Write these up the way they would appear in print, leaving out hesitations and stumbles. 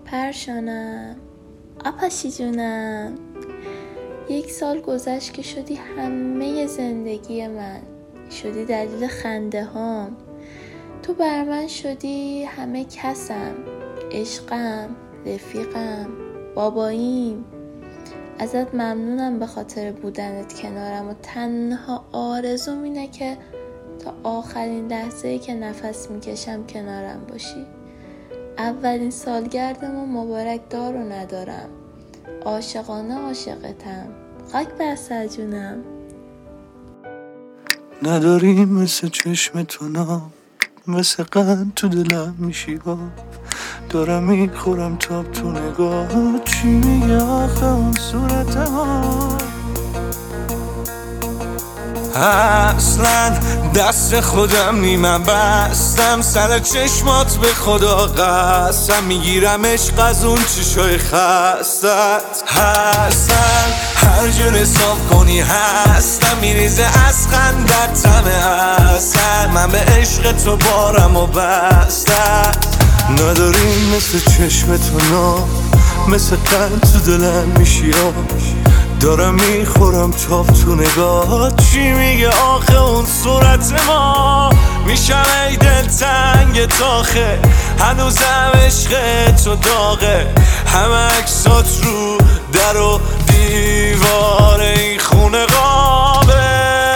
پرشانم، آپاشی جونم. 1 سال گذشت که شدی همه زندگی من، شدی دلیل خنده هام. تو بر من شدی همه کسم، عشقم، رفیقم، باباییم. ازت ممنونم به خاطر بودنت کنارم و تنها آرزوم اینه که تا آخرین لحظه‌ای که نفس میکشم کنارم باشی. اولین سالگردمو مبارک دار و ندارم، عاشقانه عاشقتم، خاک بر سر جونم. نداری مثل چشم تو نام، مثل قند تو دلم میشی ها. دارم میخورم تاب تو نگاه، چی میگه آخه اون صورت ها. اصلا دست خودم نیمم بستم، سر چشمات به خدا قسم میگیرم عشق از اون چشای خستت. هستن هر جور حساب کنی هستم، میریزه از خندت طمع اصل. من به عشق تو بارم و بستم. نداری مثل چشم تو نام، مثل قند تو دلم میشی ها. دارم میخورم تاب تو نگاه، چی میگه آخه اون صورت ما. میشم ای دل تنگ تاخه، هنوزم عشق تو داغه. همه عکسات رو در و دیوار این خونه قابه.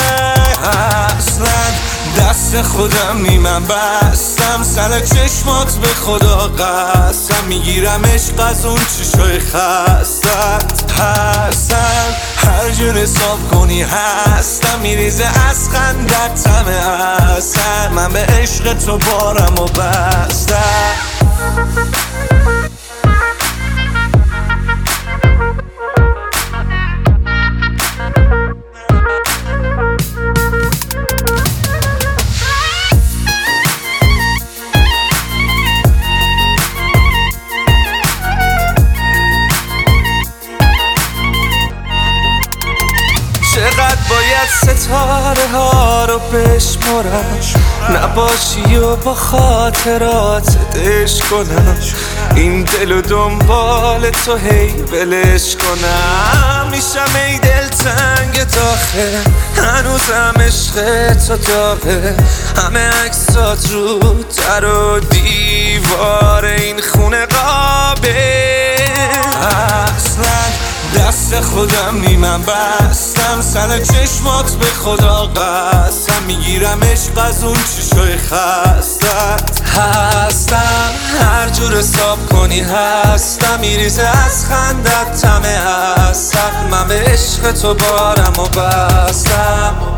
اصلا دست خودم نیمم بستم، سر چشمات به خدا قسم میگیرم عشق از اون چشای خستت. هستم هر جور حساب کنی هستم، میریزه از خندت طمع اصل. من به عشق تو بارم و بستم. چقدر باید ستاره ها رو بشمارم، نباشی و با خاطرات دش کنم. این دل و دنبال تو هی ولش کنم. میشم ای دل تنگ داخل، هنوزم عشق تو داغه. همه عکسات رو در و دیوار این خونه قابه. اصلا دست خودم نیمم بستم، سر چشمات به خدا قسم میگیرم عشق از اون چشای خستت. هستم هر جور حساب کنی هستم، میریزه از خندت طمع اصل. من به عشق تو بارم و بستم.